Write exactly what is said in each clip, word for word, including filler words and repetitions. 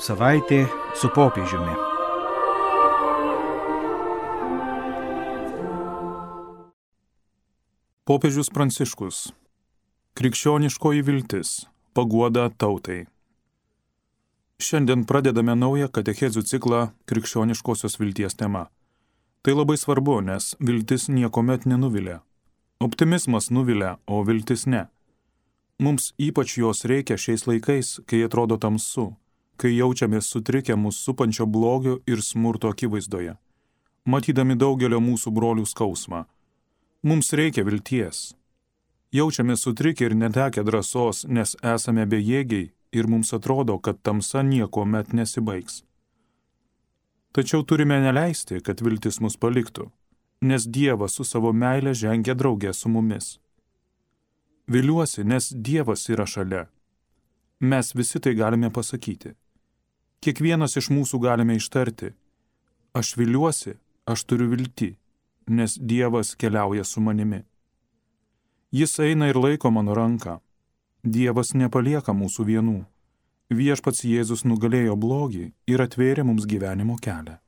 savaitė su popiežiumi. Popiežius Pranciškus. Krikščioniškoji viltis. Paguoda tautai. Šiandien pradedame naują katechezių ciklą krikščioniškosios vilties tema. Tai labai svarbu, nes viltis niekuomet nenuvilia. Optimizmas nuvilia, o viltis ne. Mums ypač jos reikia šiais laikais, kai atrodo tamsu, kai jaučiamės sutrikę mūsų supančio blogio ir smurto akivaizdoje, matydami daugelio mūsų brolių skausmą. Mums reikia vilties. Jaučiamės sutrikę ir netekę drąsos, nes esame bejėgiai ir mums atrodo, kad tamsa niekuomet nesibaigs. Tačiau turime neleisti, kad viltis mus paliktų, nes Dievas su savo meile žengia drauge su mumis. Viliuosi, nes Dievas yra šalia. Mes visi tai galime pasakyti. Kiekvienas iš mūsų galime ištarti: aš viliuosi, aš turiu viltį, nes Dievas keliauja su manimi. Jis eina ir laiko mano ranką. Dievas nepalieka mūsų vienų. Viešpats Jėzus nugalėjo blogį ir atvėrė mums gyvenimo kelią.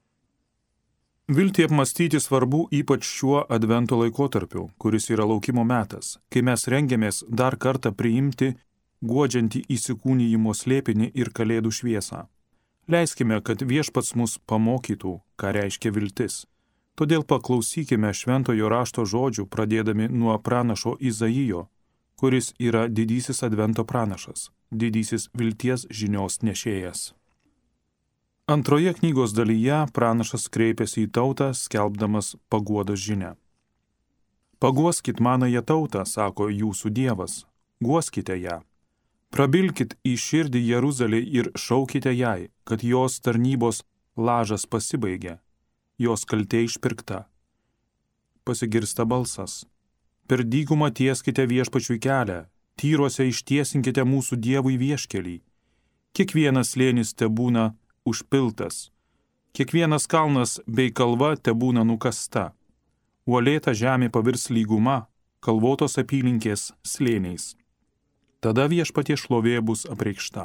Viltį apmąstyti svarbu ypač šiuo advento laikotarpiu, kuris yra laukimo metas, kai mes rengiamės dar kartą priimti guodžiantį įsikūnijimo slėpinį ir kalėdų šviesą. Leiskime, kad Viešpats mus pamokytų, ką reiškia viltis. Todėl paklausykime šventojo rašto žodžių, pradėdami nuo pranašo Izaijo, kuris yra didysis advento pranašas, didysis vilties žinios nešėjas. Antroje knygos dalyje pranašas kreipiasi į tautą, skelbdamas paguodos žinią. Paguoskit manąją tautą, sako jūsų Dievas, guoskite ją. Prabilkit į širdį Jeruzalei ir šaukite jai, kad jos tarnybos lažas pasibaigė, jos kaltė išpirkta. Pasigirsta balsas. Per dykumą tieskite Viešpačiui kelią, tyruose ištiesinkite mūsų Dievui vieškelį. Kiekvienas slėnis tebūna užpiltas, kiekvienas kalnas bei kalva tebūna nukasta. Uolėta žemė pavirs lyguma, kalvotos apylinkės slėniais. Tada Viešpaties šlovė bus apreikšta.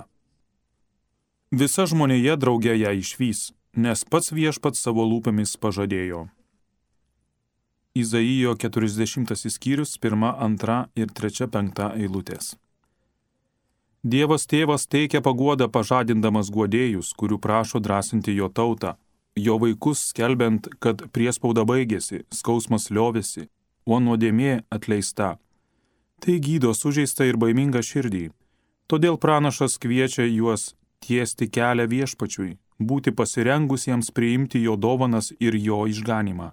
Visa žmonėje drauge ją išvys, nes pats Viešpats savo lūpomis pažadėjo. Izaijo keturiasdešimtasis skyrius, pirma, antra ir trečia, penkta eilutės. Dievas tėvas teikia paguodą pažadindamas guodėjus, kurių prašo drąsinti jo tautą, jo vaikus skelbiant, kad priespauda baigėsi, skausmas liovėsi, o nuodėmė atleista. Tai gydo sužeistą ir baimingą širdį. Todėl pranašas kviečia juos tiesti kelią Viešpačiui, būti pasirengusiems priimti jo dovanas ir jo išganymą.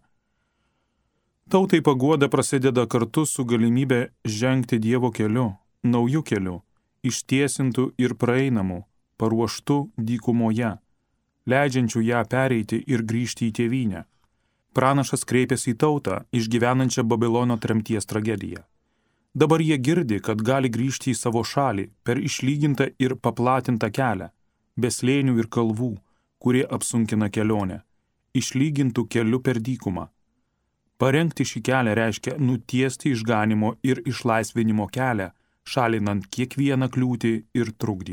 Tautai paguoda prasideda kartu su galimybė žengti Dievo keliu, naujų keliu, ištiesintų ir praeinamų, paruoštų dykumoje, leidžiančių ją pereiti ir grįžti į tėvynę. Pranašas kreipiasi į tautą, išgyvenančią Babilono tremties tragediją. Dabar jie girdi, kad gali grįžti į savo šalį per išlygintą ir paplatintą kelią, be slėnių ir kalvų, kurie apsunkina kelionę, išlygintų keliu per dykumą. Parengti šį kelią reiškia nutiesti išganimo ir išlaisvinimo kelią, šalinant kiekvieną kliūtį ir trukdį.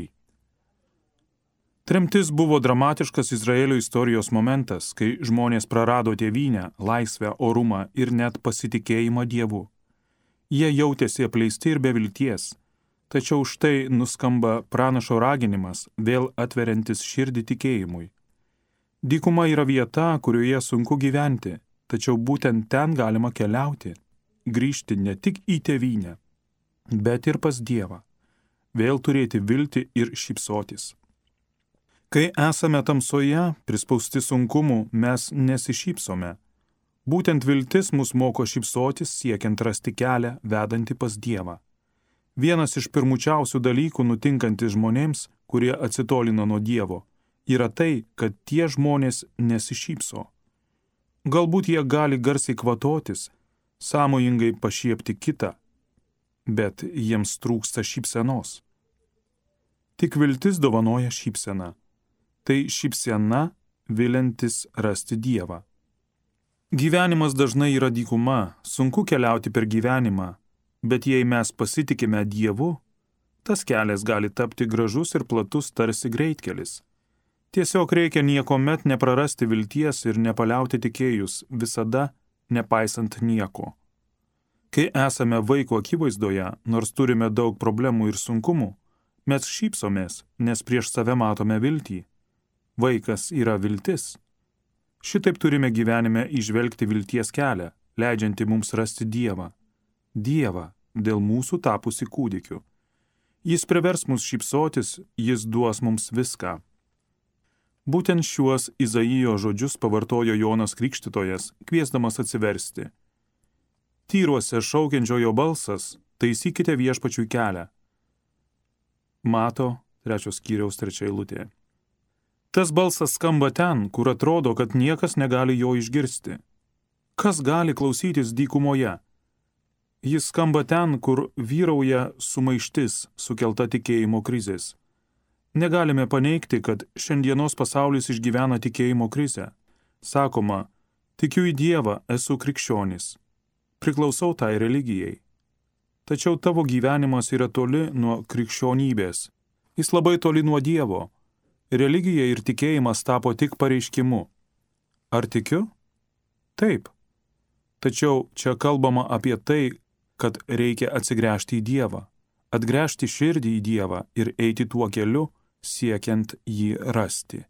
Tremtis buvo dramatiškas Izraelio istorijos momentas, kai žmonės prarado tėvynę, laisvę, orumą ir net pasitikėjimą Dievu. Jie jautėsi apleisti ir be vilties, tačiau štai nuskamba pranašo raginimas, vėl atveriantis širdį tikėjimui. Dykuma yra vieta, kurioje sunku gyventi, tačiau būtent ten galima keliauti, grįžti ne tik į tėvynę, bet ir pas Dievą, vėl turėti viltį ir šypsotis. Kai esame tamsoje, prispausti sunkumų, mes nesišypsome. Būtent viltis mus moko šypsotis, siekiant rasti kelią, vedantį pas Dievą. Vienas iš pirmučiausių dalykų nutinkantis žmonėms, kurie atsitolina nuo Dievo, yra tai, kad tie žmonės nesišypso. Galbūt jie gali garsiai kvatotis, sąmojingai pašiepti kitą, bet jiems trūksta šypsenos. Tik viltis dovanoja šypseną. Tai šypsena viliantis rasti Dievą. Gyvenimas dažnai yra dykuma, sunku keliauti per gyvenimą, bet jei mes pasitikime Dievu, tas kelias gali tapti gražus ir platus tarsi greitkelis, Tiesiog reikia niekuomet neprarasti vilties ir nepaliauti tikėjus, visada nepaisant nieko. Kai esame vaiko akivaizdoje, nors turime daug problemų ir sunkumų, mes šypsomės, nes prieš save matome viltį. Vaikas yra viltis. Šitaip turime gyvenime įžvelgti vilties kelią, leidžiantį mums rasti Dievą. Dievą, dėl mūsų tapusi kūdikiu. Jis privers mus šypsotis, jis duos mums viską. Būtent šiuos Izaijo žodžius pavartojo Jonas Krikštytojas, kviesdamas atsiversti. Tyruose šaukiančiojo balsas, taisykite viešpačiui kelią. Mato, trečios skyriaus trečia eilutė. Tas balsas skamba ten, kur atrodo, kad niekas negali jo išgirsti. Kas gali klausytis dykumoje? Jis skamba ten, kur vyrauja sumaištis, sukelta tikėjimo krizės. Negalime paneigti, kad šiandienos pasaulis išgyvena tikėjimo krizę. Sakoma, tikiu į Dievą, esu krikščionis. Priklausau tai religijai. Tačiau tavo gyvenimas yra toli nuo krikščionybės. Jis labai toli nuo Dievo. Religija ir tikėjimas tapo tik pareiškimu. Ar tikiu? Taip. Tačiau čia kalbama apie tai, kad reikia atsigręžti į Dievą, atgręžti širdį į Dievą ir eiti tuo keliu, siekiant jį rasti.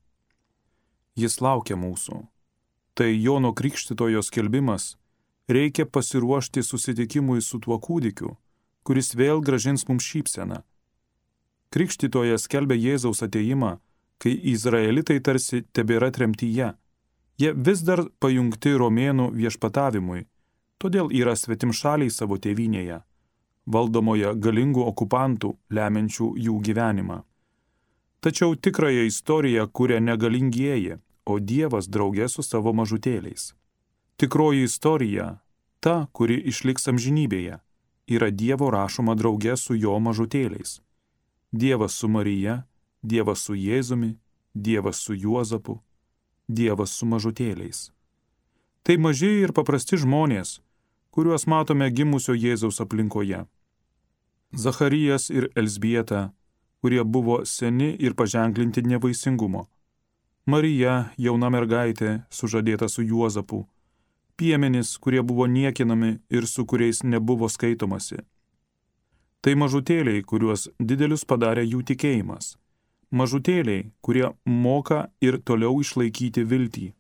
Jis laukia mūsų. Tai Jono Krikštytojo skelbimas. Reikia pasiruošti susitikimui su tuo kūdikiu, kuris vėl gražins mums šypseną. Krikštytojas skelbia Jėzaus atėjimą, kai izraelitai tarsi tebėra tremtyje. Jie vis dar pajungti romėnų viešpatavimui, todėl yra svetimšaliai savo tėvynėje, valdomoje galingų okupantų, lemiančių jų gyvenimą. Tačiau tikrąją istoriją kuria ne galingieji, o Dievas drauge su savo mažutėliais. Tikroji istorija, ta, kuri išliks amžinybėje, yra Dievo rašoma drauge su jo mažutėliais. Dievas su Marija, Dievas su Jėzumi, Dievas su Juozapu, Dievas su mažutėliais. Tai maži ir paprasti žmonės, kuriuos matome gimusio Jėzaus aplinkoje. Zacharijas ir Elzbieta, kurie buvo seni ir paženklinti nevaisingumo. Marija, jauna mergaitė, sužadėta su Juozapu. Piemenys, kurie buvo niekinami ir su kuriais nebuvo skaitomasi. Tai mažutėliai, kuriuos didelius padarė jų tikėjimas. Mažutėliai, kurie moka ir toliau išlaikyti viltį.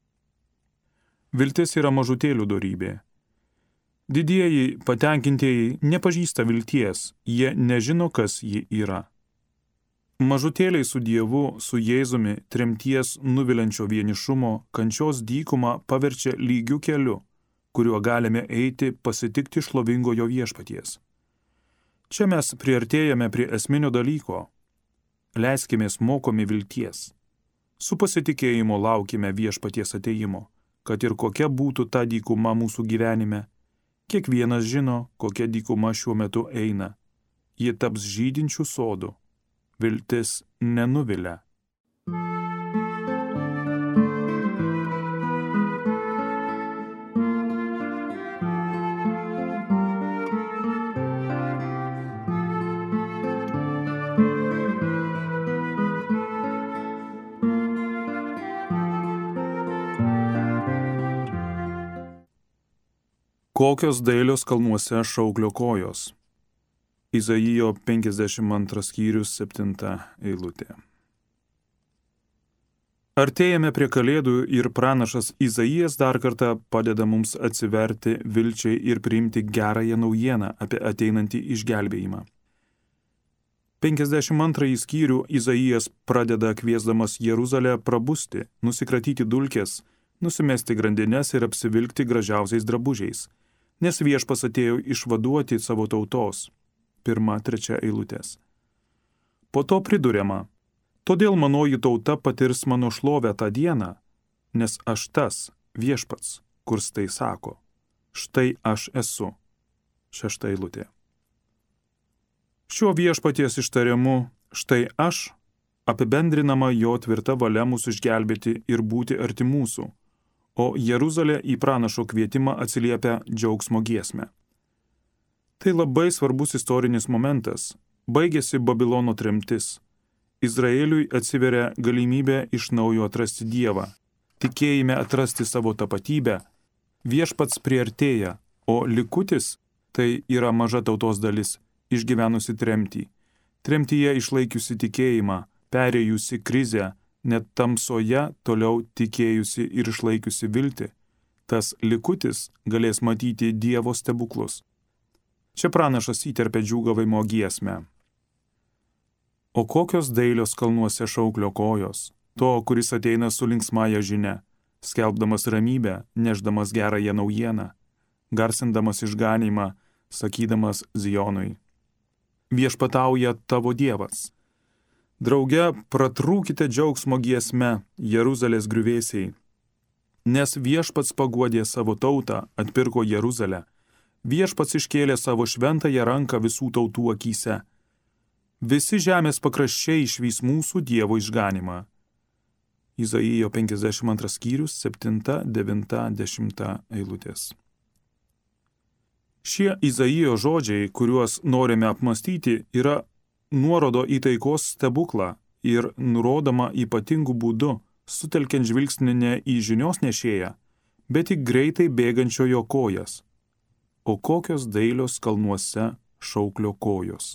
Viltis yra mažutėlių dorybė. Didieji, patenkintieji nepažįsta vilties, jie nežino, kas ji yra. Mažutėliai su Dievu, su Jėzumi, tremties nuviliančio vienišumo, kančios dykumą paverčia lygiu keliu, kuriuo galime eiti pasitikti šlovingojo viešpaties. Čia mes priartėjame prie esminio dalyko. Leiskimės mokomi vilties. Su pasitikėjimu laukime viešpaties atėjimo, kad ir kokia būtų ta dykuma mūsų gyvenime. Kiekvienas žino, kokia dykuma šiuo metu eina. Ji taps žydinčių sodų. Viltis nenuvilia. Kokios dailios kalnuose šauklio kojos. Izaijo penkiasdešimt antras skyrius septinta eilutė. Artėjame prie Kalėdų ir pranašas Izaijas dar kartą padeda mums atsiverti vilčiai ir priimti gerąją naujieną apie ateinantį išgelbėjimą. penkiasdešimt antrąjį skyrių Izaijas pradeda kviesdamas Jeruzalę prabusti, nusikratyti dulkes, nusimesti grandines ir apsivilkti gražiausiais drabužiais, nes viešpas atėjo išvaduoti savo tautos. Pirma, trečia eilutės. Po to priduriama, todėl manoji tauta patirs mano šlovę tą dieną, nes aš tas, viešpats, kurs tai sako, štai aš esu. Šešta eilutė. Šiuo viešpaties ištarimu, štai aš, apibendrinama jo tvirta valia mūsų išgelbėti ir būti arti mūsų, o Jeruzalė į pranašo kvietimą atsiliepia džiaugsmo giesmę. Tai labai svarbus istorinis momentas. Baigėsi Babilono tremtis. Izraeliui atsiveria galimybė iš naujo atrasti Dievą. Tikėjime atrasti savo tapatybę, viešpats priartėja, o likutis tai yra maža tautos dalis, išgyvenusi tremtį. Tremtyje išlaikiusi tikėjimą, perėjusi krizę, net tamsoje toliau tikėjusi ir išlaikiusi viltį. Tas likutis galės matyti Dievo stebuklus. Čia pranašas įterpia džiūgavimo giesmę. O kokios dailios kalnuose šauklio kojos, to, kuris ateina su linksmąja žinia, skelbdamas ramybę, neždamas gerąją naujieną, garsindamas išganymą, sakydamas Zionui. Viešpatauja tavo Dievas. Drauge pratrūkite džiaugsmo giesme, Jeruzalės griuvėsiai. Nes viešpats paguodė savo tautą, atpirko Jeruzalę. Viešpats iškėlė savo šventąją ranką visų tautų akyse. Visi žemės pakraščiai išvys mūsų Dievo išganimą. Izaijo penkiasdešimt antras skyrius, septinta, devinta, dešimta eilutės. Šie Izaijo žodžiai, kuriuos norime apmastyti, yra nuorodo į taikos stebuklą ir nurodoma ypatingų būdų, sutelkiant žvilgsnį ne į žinios nešėją, bet į greitai bėgančiojo kojas. O kokios dailios kalnuose šauklio kojos.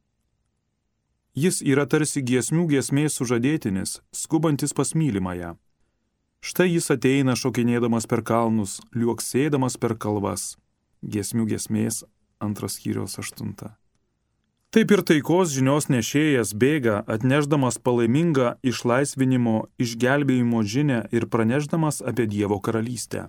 Jis yra tarsi giesmių giesmės sužadėtinis, skubantis pas mylimąją. Štai jis ateina šokinėdamas per kalnus, liuoksėdamas per kalvas. Giesmių giesmės antras skyriaus aštunta. Taip ir taikos žinios nešėjas bėga, atnešdamas palaimingą išlaisvinimo, išgelbėjimo žinią ir pranešdamas apie Dievo karalystę.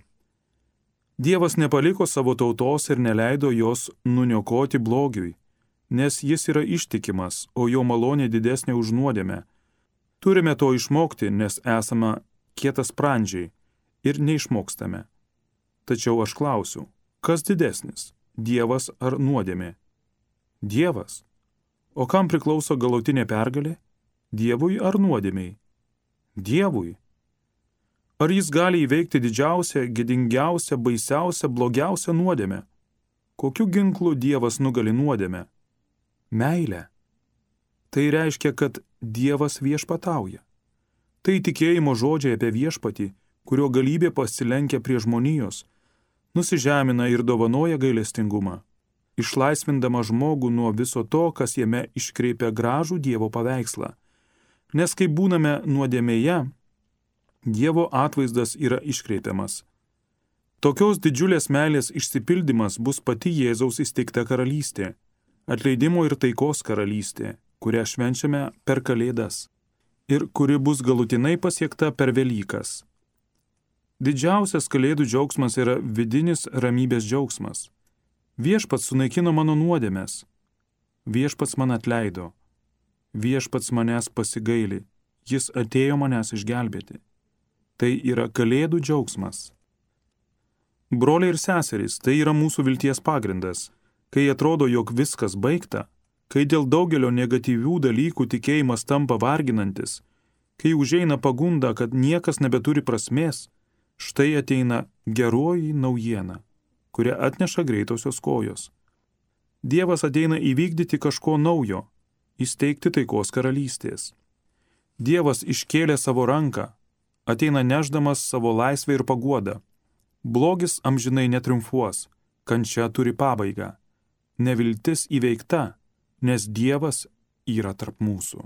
Dievas nepaliko savo tautos ir neleido jos nuniokoti blogiui, nes jis yra ištikimas, o jo malonė didesnė už nuodėmę. Turime to išmokti, nes esame kietasprandžiai ir neišmokstame. Tačiau aš klausiu, kas didesnis, Dievas ar nuodėmė? Dievas. O kam priklauso galutinė pergalė? Dievui ar nuodėmei? Dievui. Ar jis gali įveikti didžiausią, gėdingiausią, baisiausią, blogiausią nuodėmę? Kokiu ginklu Dievas nugali nuodėmę? Meilė. Tai reiškia, kad Dievas viešpatauja. Tai tikėjimo žodžiai apie viešpatį, kurio galybė pasilenkia prie žmonijos, nusižemina ir dovanoja gailestingumą, išlaisvindama žmogų nuo viso to, kas jame iškreipia gražų Dievo paveikslą. Nes kai būname nuodėmėje, Dievo atvaizdas yra iškreipiamas. Tokios didžiulės meilės išsipildymas bus pati Jėzaus įsteigta karalystė, atleidimo ir taikos karalystė, kurią švenčiame per Kalėdas ir kuri bus galutinai pasiekta per Velykas. Didžiausias Kalėdų džiaugsmas yra vidinis ramybės džiaugsmas. Viešpats sunaikino mano nuodėmes. Viešpats man atleido. Viešpats manęs pasigaili. Jis atėjo manęs išgelbėti. Tai yra Kalėdų džiaugsmas. Broliai ir seserys, tai yra mūsų vilties pagrindas. Kai atrodo, jog viskas baigta, kai dėl daugelio negatyvių dalykų tikėjimas tampa varginantis, kai užeina pagunda, kad niekas nebeturi prasmės, štai ateina geroji naujiena, kurią atneša greitosios kojos. Dievas ateina įvykdyti kažko naujo, įsteigti taikos karalystės. Dievas iškėlė savo ranką, ateina nešdamas savo laisvę ir paguodą. Blogis amžinai netriumfuos, kančia turi pabaigą. Neviltis įveikta, nes Dievas yra tarp mūsų.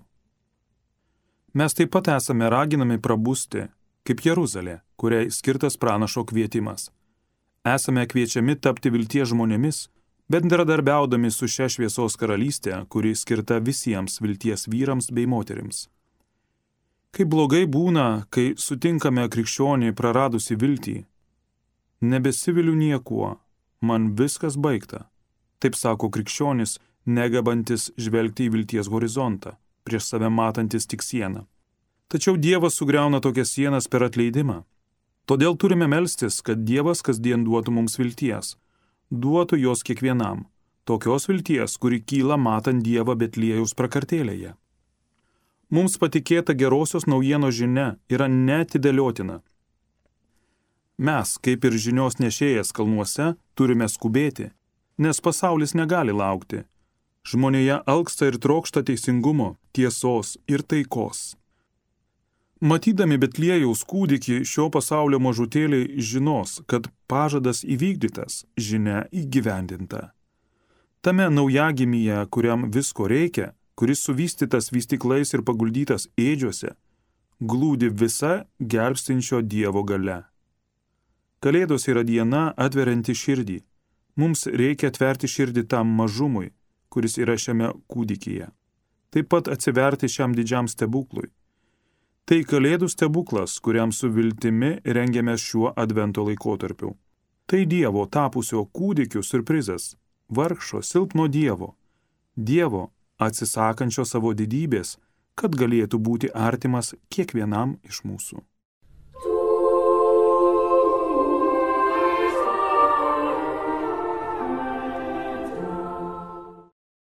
Mes taip pat esame raginami prabusti, kaip Jeruzalė, kuriai skirtas pranašo kvietimas. Esame kviečiami tapti vilties žmonėmis, bendradarbiaudami su šia šviesos karalystė, kuri skirta visiems vilties vyrams bei moterims. Kaip blogai būna, kai sutinkame krikščionį praradusi viltį. Nebesiviliu niekuo, man viskas baigta. Taip sako krikščionis, negabantis žvelgti į vilties horizontą, prieš save matantis tik sieną. Tačiau Dievas sugriauna tokias sienas per atleidimą. Todėl turime melstis, kad Dievas kasdien duotų mums vilties, duotų jos kiekvienam, tokios vilties, kuri kyla matant Dievą Betliejaus prakartėlėje. Mums patikėta gerosios naujienos žinia yra neatidėliotina. Mes, kaip ir žinios nešėjas kalnuose, turime skubėti, nes pasaulis negali laukti. Žmonėje alksta ir trokšta teisingumo, tiesos ir taikos. Matydami Betliejaus kūdikį, šio pasaulio mažutėliai žinos, kad pažadas įvykdytas, žinia įgyvendinta. Tame naujagimyje, kuriam visko reikia, kuris suvystytas vystyklais ir paguldytas ėdžiuose, glūdi visa gelbstinčio Dievo galia. Kalėdos yra diena atverianti širdį. Mums reikia atverti širdį tam mažumui, kuris yra šiame kūdikyje. Taip pat atsiverti šiam didžiam stebuklui. Tai Kalėdų stebuklas, kuriam su viltimi rengiamės šiuo advento laikotarpiu. Tai Dievo tapusio kūdikiu surprizas, vargšo silpno Dievo, Dievo atsisakančio savo didybės, kad galėtų būti artimas kiekvienam iš mūsų.